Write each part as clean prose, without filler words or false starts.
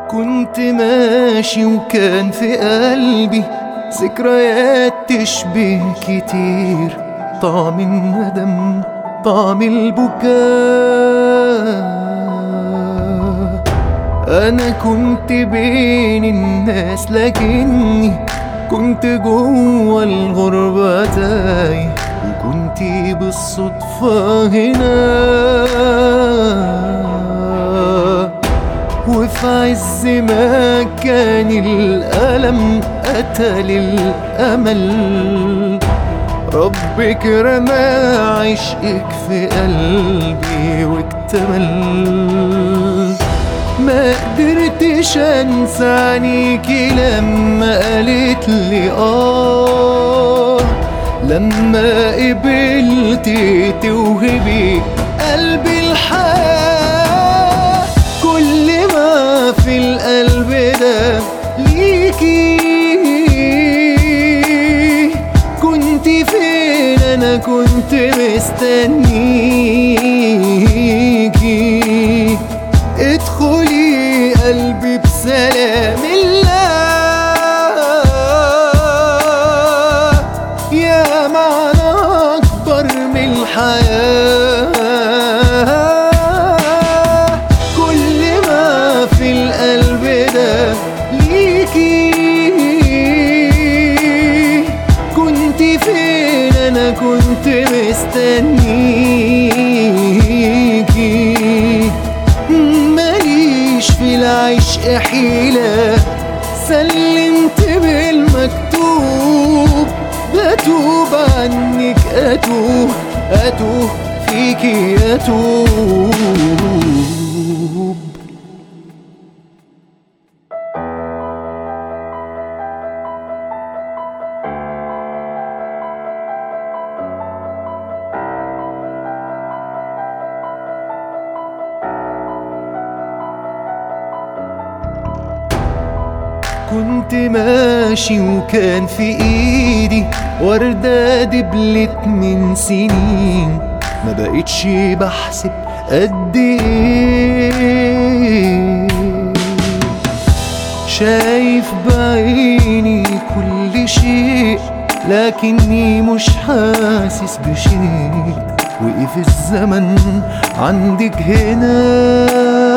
كنت ماشي وكان في قلبي ذكريات تشبه كتير، طعم الندم، طعم البكاء. أنا كنت بين الناس لكني كنت جوا الغربة تايه، وكنت بالصدفة هنا. وفي عز ما كان الألم قتل الأمل، ربك رمى عشقك في قلبي واكتمل. ما قدرتش انسى عينيكي لما قالت لي لما قبلتي توهبي قلبي الحياة. كل ما في القلب ده ليكي، كنت فين؟ انا كنت مستنيكي. ادخلي قلبي بسلام الله، يا معنى أكبر من الحياة. كل ما في القلب ده ليكي، كنت فين؟ أنا كنت مستنيكي. ماليش في العشق حيلة، سلمت بالمكتوب. بتوب عنك أتوه، أتوه فيكي أتوب. كنت ماشي وكان في ايدي وردة دبلت من سنين، ما بقتش بحسب قد ايه. شايف بعيني كل شيء لكني مش حاسس بشيء. وقف الزمن عندك هنا،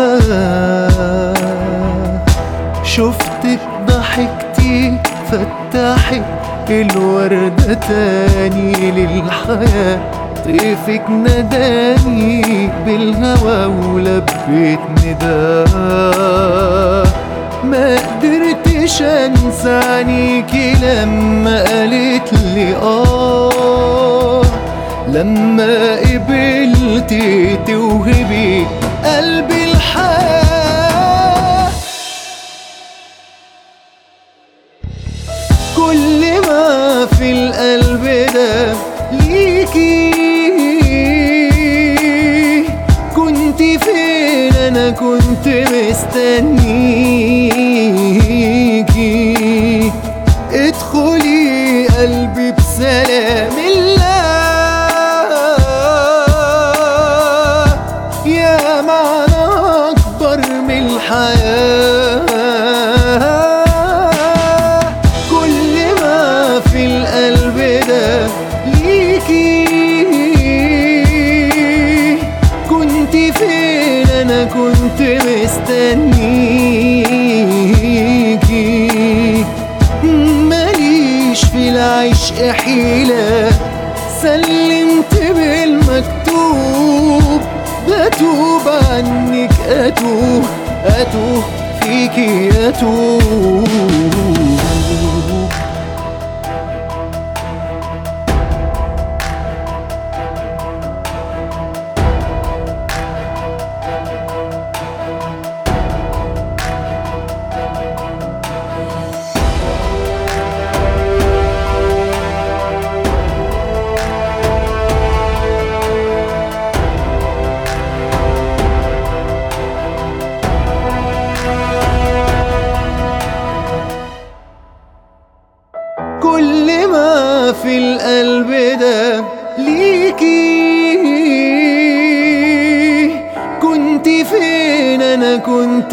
شفتك ضحكتي فتحت الوردة تاني للحياة. طيفك نداني بالهوى ولبيت نداه. ما قدرتش انسى عينيكي لما قالت لي لما قبلتي توهبي قلبي الحياة. كل ما في القلب ده ليكي، كنت فين؟ أنا كنت مستنيكي. ادخلي قلبي بسلام الله، يا معنى أكبر من الحياة. في القلب ده ليكي، كنت فين؟ أنا كنت مستنيكي. ماليش في العشق حيلة، سلمت بالمكتوب. بتوب عنك أتوه، أتوه فيكي أتوب. كل ما في القلب ده ليكي، كنت كنت فين؟ انا كنت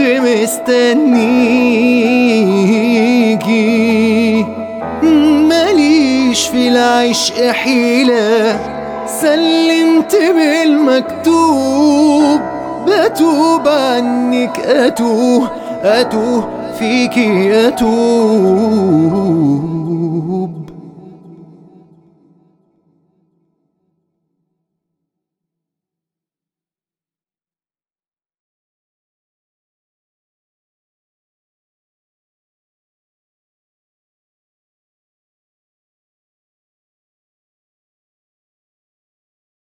مستنيكي، ماليش في العشق حيلة، سلمت بالمكتوب، بتوب عنك أتوه فيكي أتوب.